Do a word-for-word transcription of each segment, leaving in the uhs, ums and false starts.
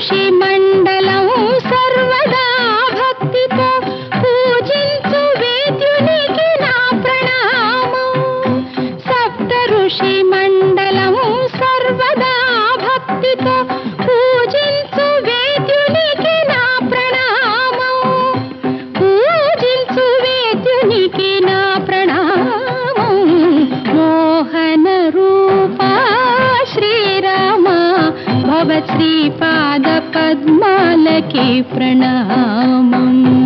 ఋషి మండలం సర్వదా భక్తితో పూజించు వేద్యునికి నా ప్రణామం. సప్త ఋషి మండలం సర్వదా భక్తితో పూజించు వేద్యునికి నా ప్రణామం. పూజించు వేద్యునికి నా ప్రణామం. మోహన రూపా శ్రీరామ భవ శ్రీపాద పద్మాలకి ప్రణామం.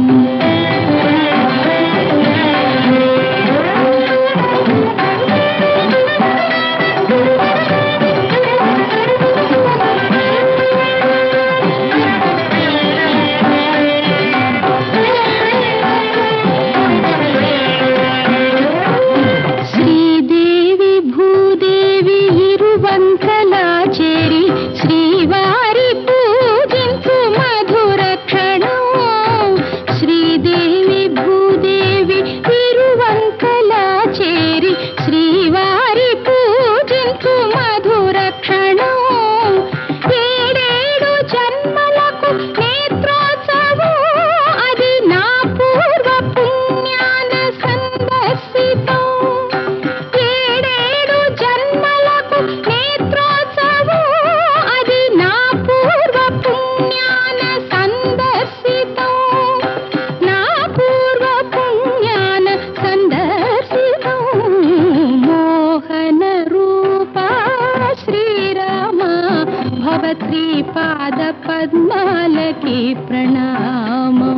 శ్రీదేవి భూదేవి ఇరువంకలా చేరి శ్రీవారి పూజించు మధుర క్షణం. శ్రీదేవి భూదేవి ఇరువంకలా చేరి శ్రీవారి పూజించు మధుర క్షణం. ఏడేడు జన్మలకు నేత్రోత్సవం అది నా పూర్వ పుణ్యాన సందర్శితం. ఏడేడు జన్మలకు నేత్రోత్సవం అది నా పూర్వ పుణ్యాన సందర్శితం. నా పూర్వ పుణ్యాన సందర్శితం. మోహన రూపా శ్రీరామ భవ శ్రీపాద పద్మాలకి ప్రణామం.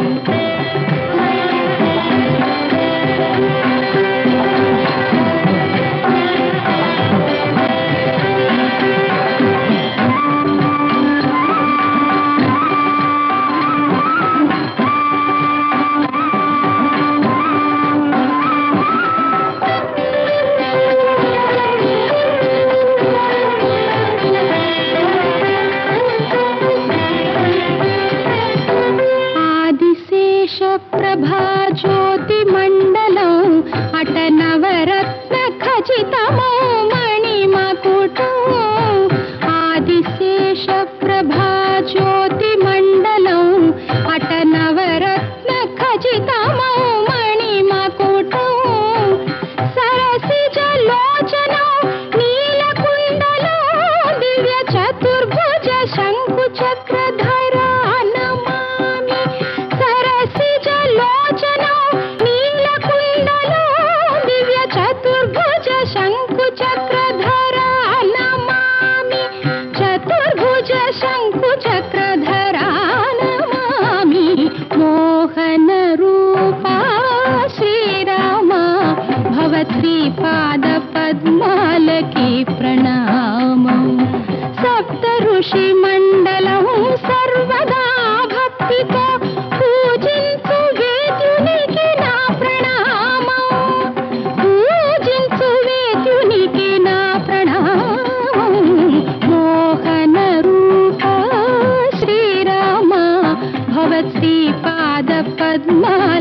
ఆదిశేష ప్రభా జ్యోతి మండలం అట నవరత్న ఖచితమో మణిమకుటం. ఆదిశేష ప్రభా జ్యోతి మండలం అట నవరత్న ఖచితమో మణిమకుటం. సరసిజ లోచనం నీలకుండలో దివ్య చతుర్భుజ శంకు చక్రధరా నమామి. సరసిజ లోచనం నీలకుండలో దివ్య చతుర్భుజ శంకు చక్రధరా నమామి. చతుర్భుజ శంకు చక్రధరా నమామి. మోహన రూపా శ్రీరామ భవ శ్రీపాద పద్మాలకి ప్రణామం. సప్త ఋషి మండలం సర్వదా భక్తితో పూజించు వేద్యునికి నా ప్రణామం. పూజించు వేద్యునికి నా ప్రణామం. మోహన రూపా శ్రీరామ భవ శ్రీపాద పద్మా